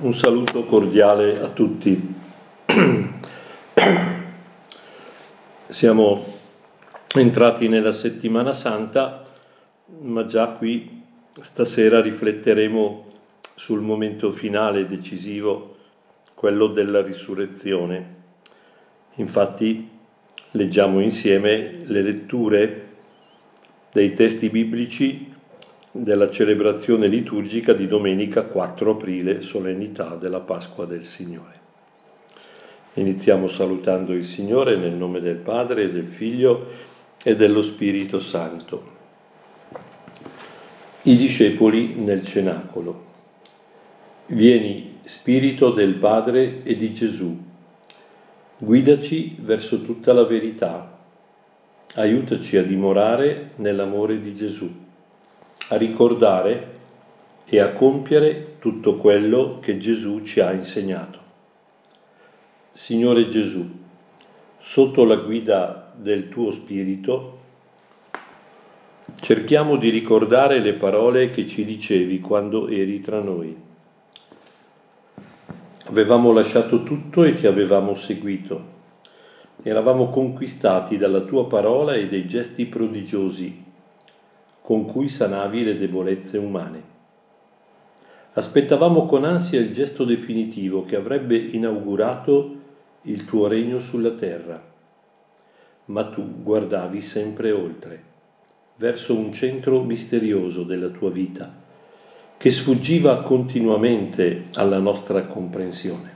Un saluto cordiale a tutti. Siamo entrati nella Settimana Santa, ma già qui stasera rifletteremo sul momento finale decisivo, quello della risurrezione. Infatti leggiamo insieme le letture dei testi biblici della celebrazione liturgica di domenica 4 aprile, solennità della Pasqua del Signore. Iniziamo salutando il Signore nel nome del Padre, del Figlio e dello Spirito Santo. I discepoli nel cenacolo. Vieni, Spirito del Padre e di Gesù, guidaci verso tutta la verità, aiutaci a dimorare nell'amore di Gesù, a ricordare e a compiere tutto quello che Gesù ci ha insegnato. Signore Gesù, sotto la guida del tuo Spirito, cerchiamo di ricordare le parole che ci dicevi quando eri tra noi. Avevamo lasciato tutto e ti avevamo seguito. Eravamo conquistati dalla tua parola e dei gesti prodigiosi con cui sanavi le debolezze umane. Aspettavamo con ansia il gesto definitivo che avrebbe inaugurato il tuo regno sulla terra, ma tu guardavi sempre oltre, verso un centro misterioso della tua vita, che sfuggiva continuamente alla nostra comprensione.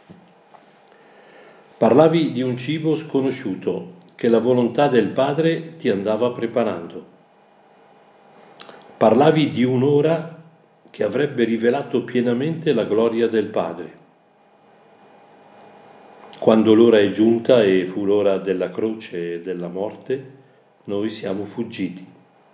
Parlavi di un cibo sconosciuto che la volontà del Padre ti andava preparando. Parlavi di un'ora che avrebbe rivelato pienamente la gloria del Padre. Quando l'ora è giunta e fu l'ora della croce e della morte, noi siamo fuggiti.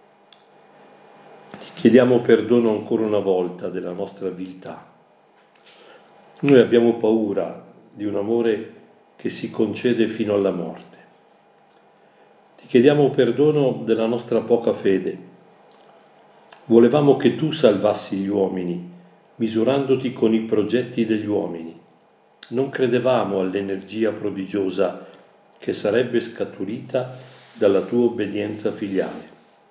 Ti chiediamo perdono ancora una volta della nostra viltà. Noi abbiamo paura di un amore che si concede fino alla morte. Ti chiediamo perdono della nostra poca fede. Volevamo che tu salvassi gli uomini, misurandoti con i progetti degli uomini. Non credevamo all'energia prodigiosa che sarebbe scaturita dalla tua obbedienza filiale.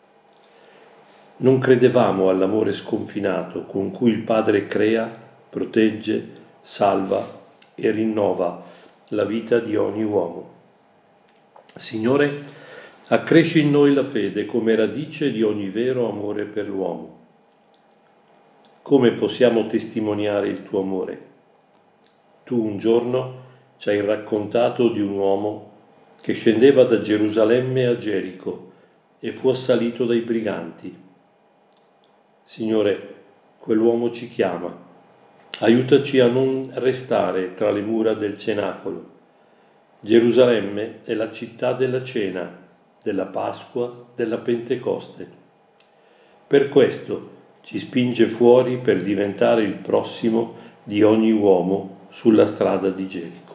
Non credevamo all'amore sconfinato con cui il Padre crea, protegge, salva e rinnova la vita di ogni uomo. Signore, accresci in noi la fede come radice di ogni vero amore per l'uomo. Come possiamo testimoniare il tuo amore? Tu un giorno ci hai raccontato di un uomo che scendeva da Gerusalemme a Gerico e fu assalito dai briganti. Signore, quell'uomo ci chiama. Aiutaci a non restare tra le mura del cenacolo. Gerusalemme è la città della cena, della Pasqua, della Pentecoste. Per questo ci spinge fuori per diventare il prossimo di ogni uomo sulla strada di Gerico.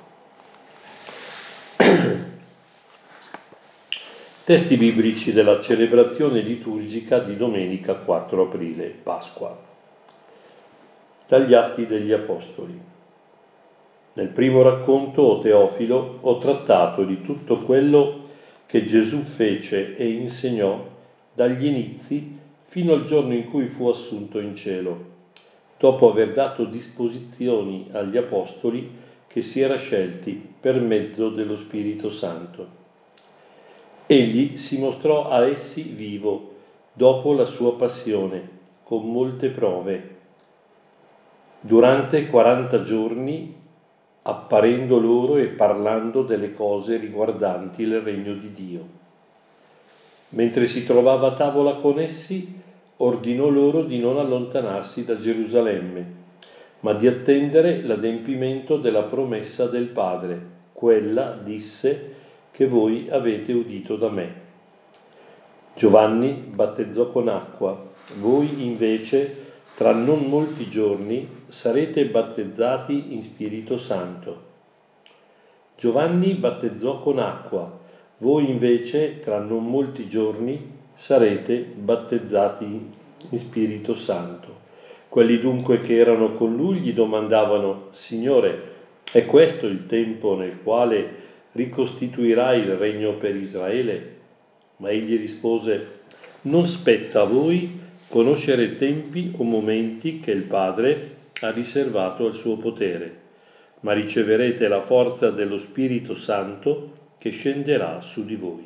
Testi biblici della celebrazione liturgica di domenica 4 aprile, Pasqua. Dagli Atti degli Apostoli. Nel primo racconto, o Teofilo, ho trattato di tutto quello che Gesù fece e insegnò dagli inizi fino al giorno in cui fu assunto in cielo, dopo aver dato disposizioni agli apostoli che si era scelti per mezzo dello Spirito Santo. Egli si mostrò a essi vivo dopo la sua passione, con molte prove, durante 40 giorni, apparendo loro e parlando delle cose riguardanti il regno di Dio. Mentre si trovava a tavola con essi, ordinò loro di non allontanarsi da Gerusalemme, ma di attendere l'adempimento della promessa del Padre, quella, disse, che voi avete udito da me. Giovanni battezzò con acqua, voi invece, tra non molti giorni, sarete battezzati in Spirito Santo. Giovanni battezzò con acqua, voi invece, tra non molti giorni, sarete battezzati in Spirito Santo. Quelli dunque che erano con lui gli domandavano: Signore, è questo il tempo nel quale ricostituirai il regno per Israele? Ma egli rispose: non spetta a voi conoscere tempi o momenti che il Padre ha riservato al suo potere, ma riceverete la forza dello Spirito Santo che scenderà su di voi.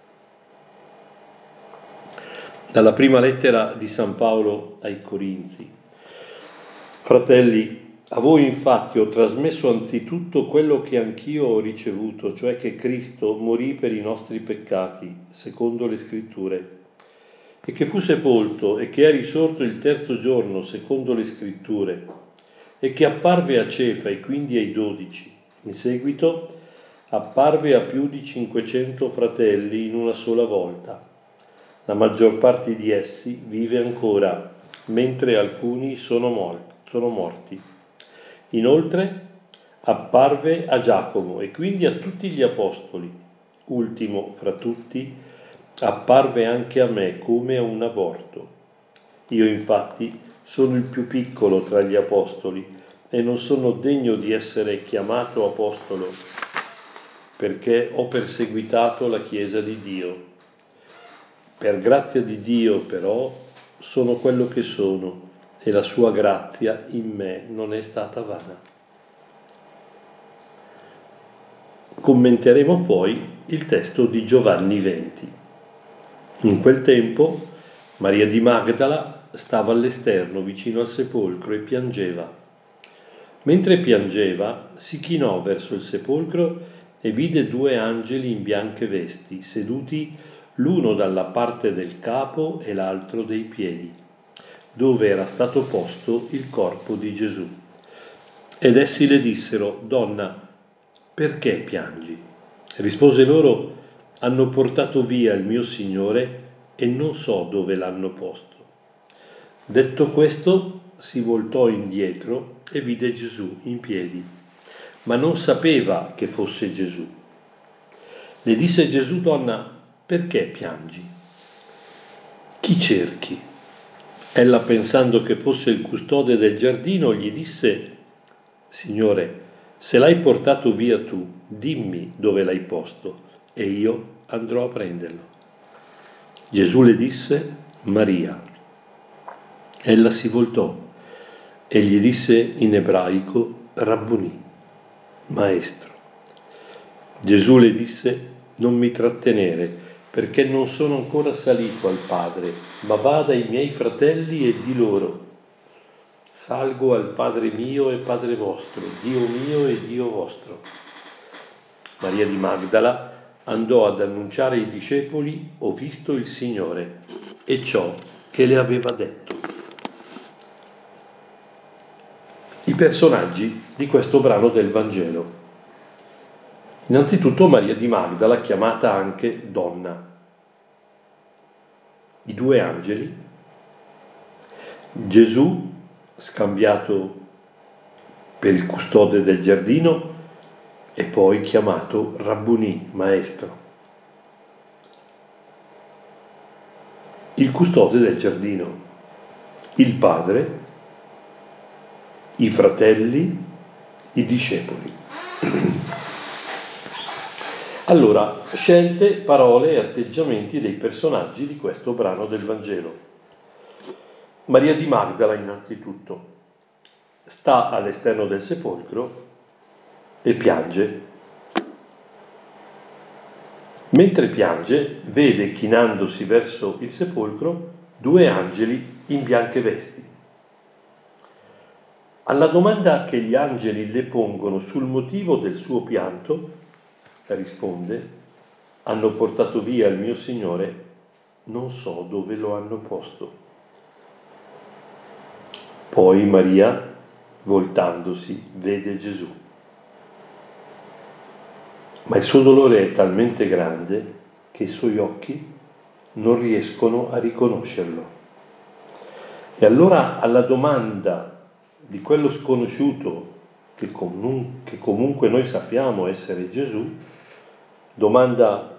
Dalla prima lettera di San Paolo ai Corinzi. Fratelli, a voi infatti ho trasmesso anzitutto quello che anch'io ho ricevuto, cioè che Cristo morì per i nostri peccati, secondo le Scritture, e che fu sepolto e che è risorto il terzo giorno, secondo le Scritture, e che apparve a Cefa e quindi ai 12. In seguito apparve a più di 500 fratelli in una sola volta. La maggior parte di essi vive ancora, mentre alcuni sono morti. Inoltre apparve a Giacomo e quindi a tutti gli apostoli. Ultimo fra tutti, apparve anche a me come a un aborto. Io infatti sono il più piccolo tra gli apostoli e non sono degno di essere chiamato apostolo, perché ho perseguitato la Chiesa di Dio. Per grazia di Dio, però, sono quello che sono, e la sua grazia in me non è stata vana. Commenteremo poi il testo di Giovanni 20. In quel tempo Maria di Magdala stava all'esterno vicino al sepolcro e piangeva. Mentre piangeva, si chinò verso il sepolcro e vide 2 angeli in bianche vesti, seduti l'uno dalla parte del capo e l'altro dei piedi, dove era stato posto il corpo di Gesù. Ed essi le dissero: Donna, perché piangi? Rispose loro: hanno portato via il mio Signore e non so dove l'hanno posto. Detto questo, si voltò indietro e vide Gesù in piedi, ma non sapeva che fosse Gesù. Le disse Gesù: Donna, perché piangi? Chi cerchi? Ella, pensando che fosse il custode del giardino, gli disse: Signore, se l'hai portato via tu, dimmi dove l'hai posto e io andrò a prenderlo. Gesù le disse: Maria. Ella si voltò e gli disse in ebraico: Rabbunì, maestro. Gesù le disse: non mi trattenere, perché non sono ancora salito al Padre, ma vada ai miei fratelli e di loro: salgo al Padre mio e Padre vostro, Dio mio e Dio vostro. Maria di Magdala andò ad annunciare ai discepoli: ho visto il Signore, e ciò che le aveva detto. I personaggi di questo brano del Vangelo. Innanzitutto Maria di Magdala, chiamata anche donna. I 2 angeli, Gesù scambiato per il custode del giardino e poi chiamato Rabbunì, maestro. Il custode del giardino, il padre, i fratelli, i discepoli. Allora, scelte, parole e atteggiamenti dei personaggi di questo brano del Vangelo. Maria di Magdala, innanzitutto, sta all'esterno del sepolcro e piange. Mentre piange, vede, chinandosi verso il sepolcro, 2 angeli in bianche vesti. Alla domanda che gli angeli le pongono sul motivo del suo pianto, risponde: hanno portato via il mio Signore, non so dove lo hanno posto. Poi Maria, voltandosi, vede Gesù. Ma il suo dolore è talmente grande che i suoi occhi non riescono a riconoscerlo. E allora alla domanda di quello sconosciuto, che comunque noi sappiamo essere Gesù, domanda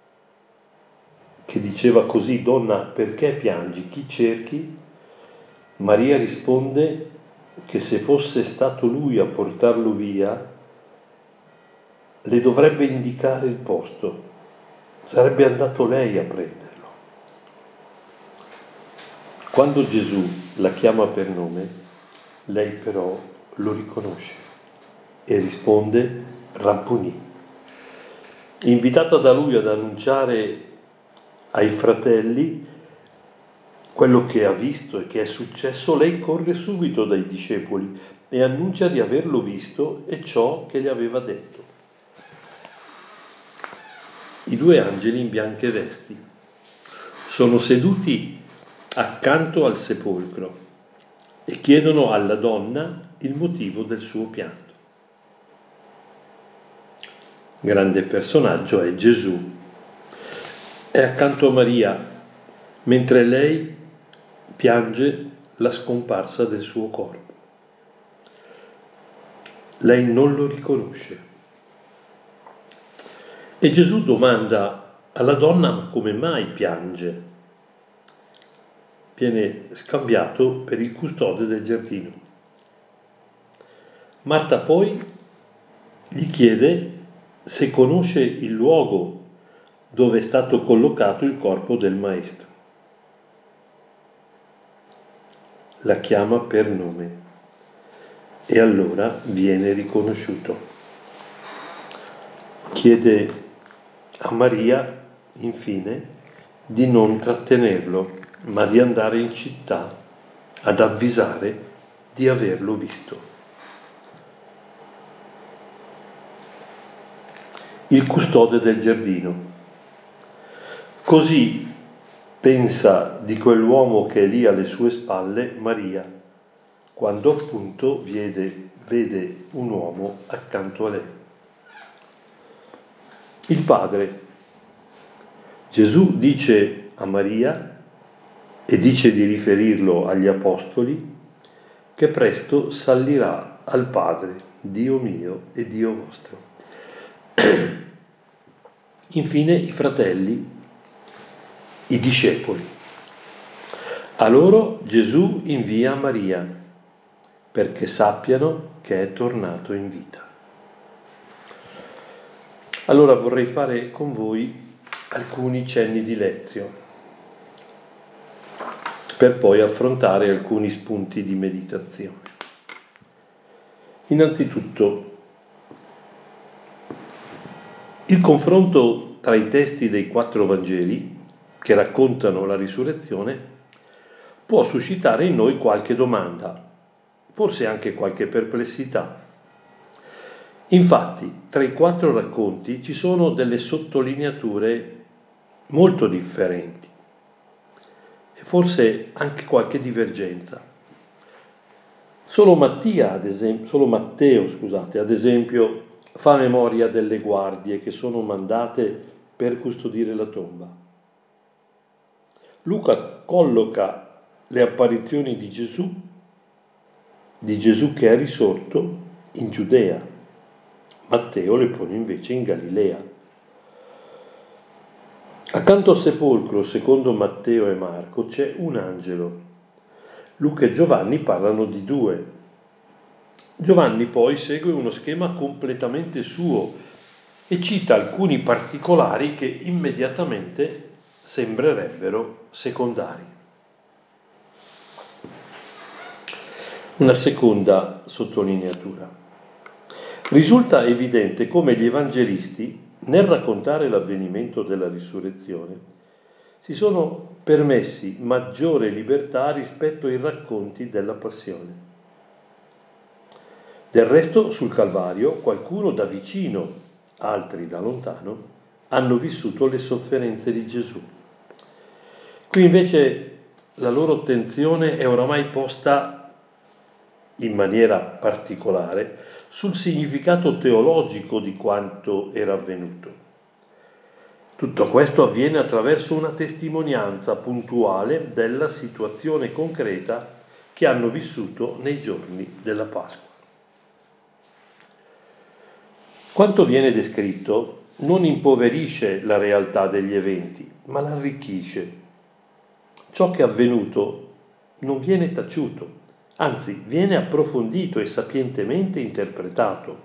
che diceva così: donna, perché piangi? Chi cerchi? Maria risponde che se fosse stato lui a portarlo via, le dovrebbe indicare il posto, sarebbe andato lei a prenderlo. Quando Gesù la chiama per nome, lei però lo riconosce e risponde Rabbunì. Invitata da lui ad annunciare ai fratelli quello che ha visto e che è successo, lei corre subito dai discepoli e annuncia di averlo visto e ciò che gli aveva detto. I due angeli in bianche vesti sono seduti accanto al sepolcro e chiedono alla donna il motivo del suo pianto. Grande personaggio è Gesù. È accanto a Maria, mentre lei piange la scomparsa del suo corpo. Lei non lo riconosce. E Gesù domanda alla donna: ma come mai piange? Viene scambiato per il custode del giardino. Marta poi gli chiede se conosce il luogo dove è stato collocato il corpo del maestro. La chiama per nome e allora viene riconosciuto. Chiede a Maria, infine, di non trattenerlo, ma di andare in città ad avvisare di averlo visto. Il custode del giardino. Così pensa di quell'uomo che è lì alle sue spalle Maria, quando appunto vede un uomo accanto a lei. Il Padre. Gesù dice a Maria, e dice di riferirlo agli Apostoli, che presto salirà al Padre, Dio mio e Dio vostro. Infine i fratelli, i discepoli. A loro Gesù invia Maria perché sappiano che è tornato in vita. Allora vorrei fare con voi alcuni cenni di lezione per poi affrontare alcuni spunti di meditazione. Innanzitutto, il confronto tra i testi dei 4 Vangeli che raccontano la risurrezione può suscitare in noi qualche domanda, forse anche qualche perplessità. Infatti, tra i 4 racconti ci sono delle sottolineature molto differenti e forse anche qualche divergenza. Solo Matteo, ad esempio, fa memoria delle guardie che sono mandate per custodire la tomba. Luca colloca le apparizioni di Gesù che è risorto, in Giudea. Matteo le pone invece in Galilea. Accanto al sepolcro, secondo Matteo e Marco, c'è un angelo. Luca e Giovanni parlano di 2. Giovanni poi segue uno schema completamente suo e cita alcuni particolari che immediatamente sembrerebbero secondari. Una seconda sottolineatura. Risulta evidente come gli evangelisti, nel raccontare l'avvenimento della risurrezione, si sono permessi maggiore libertà rispetto ai racconti della passione. Del resto, sul Calvario, qualcuno da vicino, altri da lontano, hanno vissuto le sofferenze di Gesù. Qui invece la loro attenzione è oramai posta in maniera particolare sul significato teologico di quanto era avvenuto. Tutto questo avviene attraverso una testimonianza puntuale della situazione concreta che hanno vissuto nei giorni della Pasqua. Quanto viene descritto non impoverisce la realtà degli eventi, ma l'arricchisce. Ciò che è avvenuto non viene taciuto, anzi viene approfondito e sapientemente interpretato.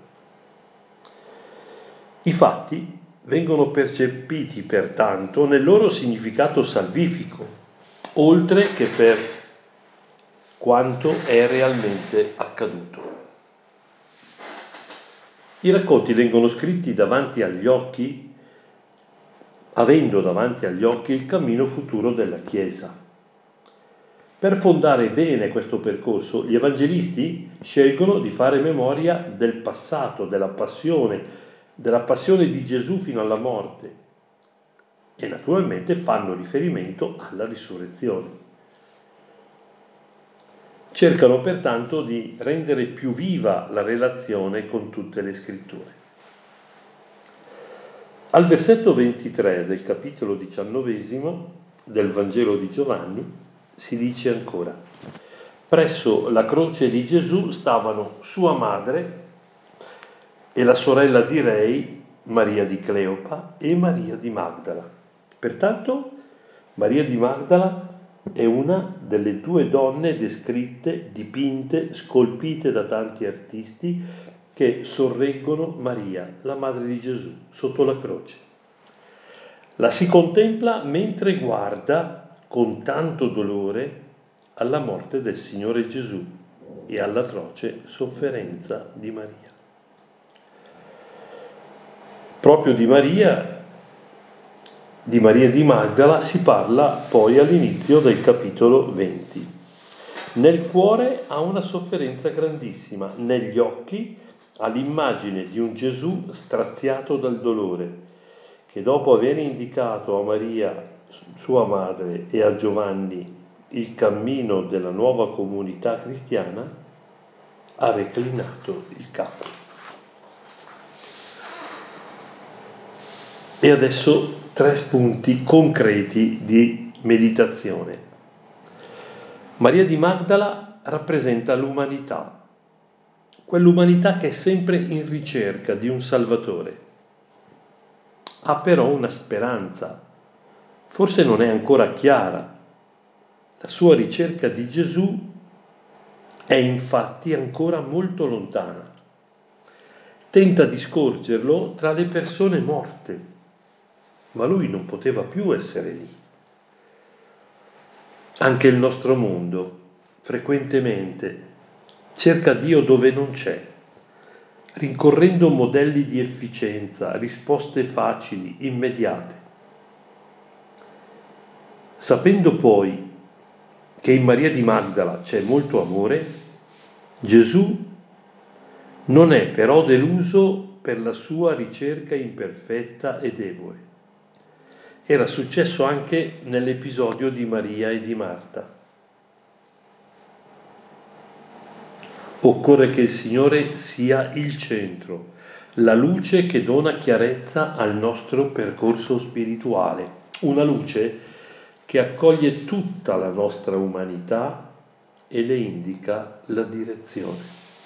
I fatti vengono percepiti pertanto nel loro significato salvifico, oltre che per quanto è realmente accaduto. I racconti vengono scritti davanti agli occhi, avendo davanti agli occhi il cammino futuro della Chiesa. Per fondare bene questo percorso, gli evangelisti scelgono di fare memoria del passato, della passione di Gesù fino alla morte e naturalmente fanno riferimento alla risurrezione. Cercano pertanto di rendere più viva la relazione con tutte le scritture. Al versetto 23 del capitolo 19 del Vangelo di Giovanni si dice ancora: presso la croce di Gesù stavano sua madre e la sorella di lei, Maria di Cleopa, e Maria di Magdala. Pertanto Maria di Magdala è una delle due donne descritte, dipinte, scolpite da tanti artisti che sorreggono Maria, la madre di Gesù, sotto la croce. La si contempla mentre guarda con tanto dolore alla morte del Signore Gesù e all'atroce sofferenza di Maria. Proprio di Maria di Magdala si parla poi all'inizio del capitolo 20. Nel cuore ha una sofferenza grandissima, negli occhi ha l'immagine di un Gesù straziato dal dolore, che dopo aver indicato a Maria, sua madre, e a Giovanni il cammino della nuova comunità cristiana, ha reclinato il capo. E adesso 3 spunti concreti di meditazione. Maria di Magdala rappresenta l'umanità, quell'umanità che è sempre in ricerca di un Salvatore. Ha però una speranza, forse non è ancora chiara. La sua ricerca di Gesù è infatti ancora molto lontana. Tenta di scorgerlo tra le persone morte, ma lui non poteva più essere lì. Anche il nostro mondo frequentemente cerca Dio dove non c'è, rincorrendo modelli di efficienza, risposte facili, immediate. Sapendo poi che in Maria di Magdala c'è molto amore, Gesù non è però deluso per la sua ricerca imperfetta e debole. Era successo anche nell'episodio di Maria e di Marta. Occorre che il Signore sia il centro, la luce che dona chiarezza al nostro percorso spirituale, una luce che accoglie tutta la nostra umanità e le indica la direzione.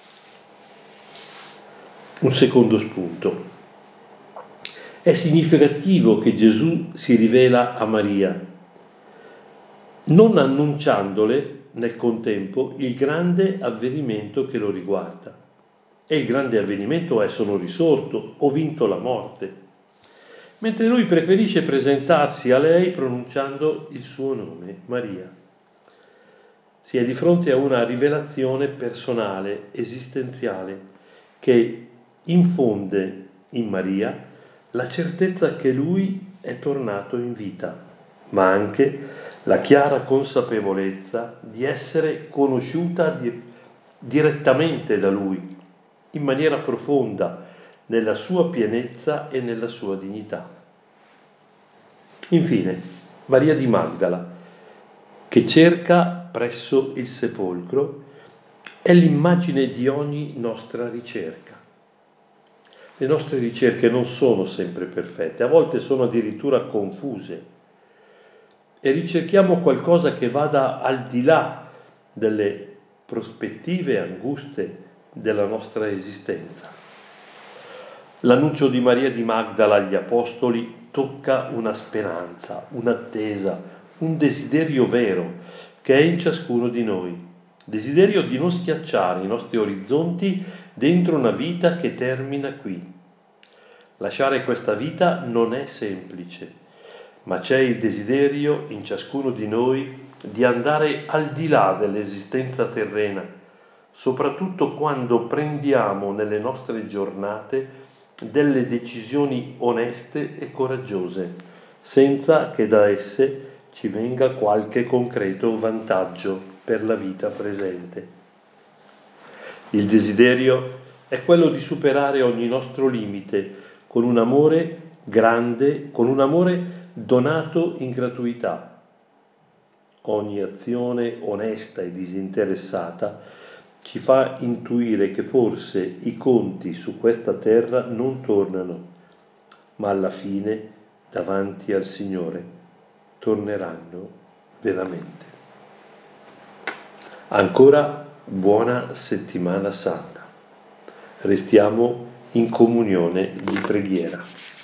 Un secondo spunto. È significativo che Gesù si rivela a Maria, non annunciandole nel contempo il grande avvenimento che lo riguarda. E il grande avvenimento è: sono risorto, ho vinto la morte. Mentre lui preferisce presentarsi a lei pronunciando il suo nome, Maria. Si è di fronte a una rivelazione personale, esistenziale, che infonde in Maria la certezza che lui è tornato in vita, ma anche la chiara consapevolezza di essere conosciuta direttamente da lui, in maniera profonda, nella sua pienezza e nella sua dignità. Infine, Maria di Magdala, che cerca presso il sepolcro, è l'immagine di ogni nostra ricerca. Le nostre ricerche non sono sempre perfette, a volte sono addirittura confuse e ricerchiamo qualcosa che vada al di là delle prospettive anguste della nostra esistenza. L'annuncio di Maria di Magdala agli Apostoli tocca una speranza, un'attesa, un desiderio vero che è in ciascuno di noi. Desiderio di non schiacciare i nostri orizzonti dentro una vita che termina qui. Lasciare questa vita non è semplice, ma c'è il desiderio in ciascuno di noi di andare al di là dell'esistenza terrena, soprattutto quando prendiamo nelle nostre giornate delle decisioni oneste e coraggiose, senza che da esse ci venga qualche concreto vantaggio per la vita presente. Il desiderio è quello di superare ogni nostro limite con un amore grande, con un amore donato in gratuità. Ogni azione onesta e disinteressata ci fa intuire che forse i conti su questa terra non tornano, ma alla fine, davanti al Signore, torneranno veramente. Ancora buona settimana santa. Restiamo in comunione di preghiera.